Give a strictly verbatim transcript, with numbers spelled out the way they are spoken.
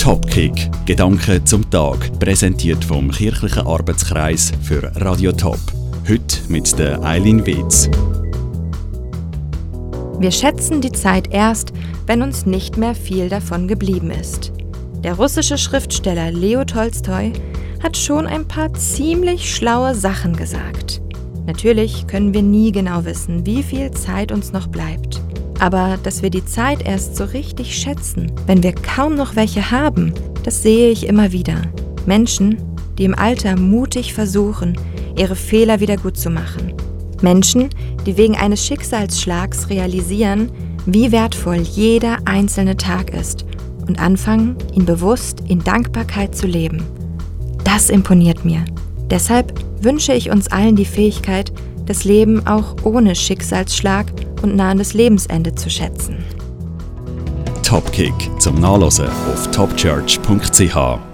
Topkick, Gedanken zum Tag, präsentiert vom Kirchlichen Arbeitskreis für Radio Top. Heute mit der Eileen Wetz. Wir schätzen die Zeit erst, wenn uns nicht mehr viel davon geblieben ist. Der russische Schriftsteller Leo Tolstoi hat schon ein paar ziemlich schlaue Sachen gesagt. Natürlich können wir nie genau wissen, wie viel Zeit uns noch bleibt. Aber dass wir die Zeit erst so richtig schätzen, wenn wir kaum noch welche haben, das sehe ich immer wieder. Menschen, die im Alter mutig versuchen, ihre Fehler wieder gut zu machen. Menschen, die wegen eines Schicksalsschlags realisieren, wie wertvoll jeder einzelne Tag ist und anfangen, ihn bewusst in Dankbarkeit zu leben. Das imponiert mir. Deshalb wünsche ich uns allen die Fähigkeit, das Leben auch ohne Schicksalsschlag und nahendes Lebensende zu schätzen. Topkick zum Nachlesen auf topchurch punkt c h.